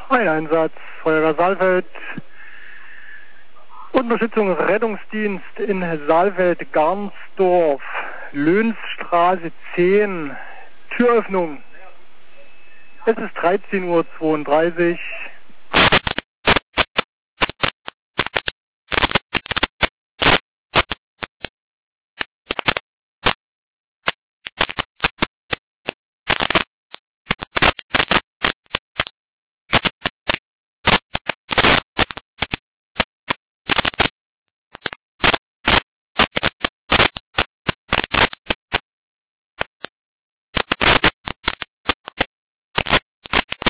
Ein Einsatz, Feuerwehr Saalfeld. Unterstützung Rettungsdienst in Saalfeld-Garnsdorf. Löhnsstraße 10. Türöffnung. Es ist 13:32 Uhr.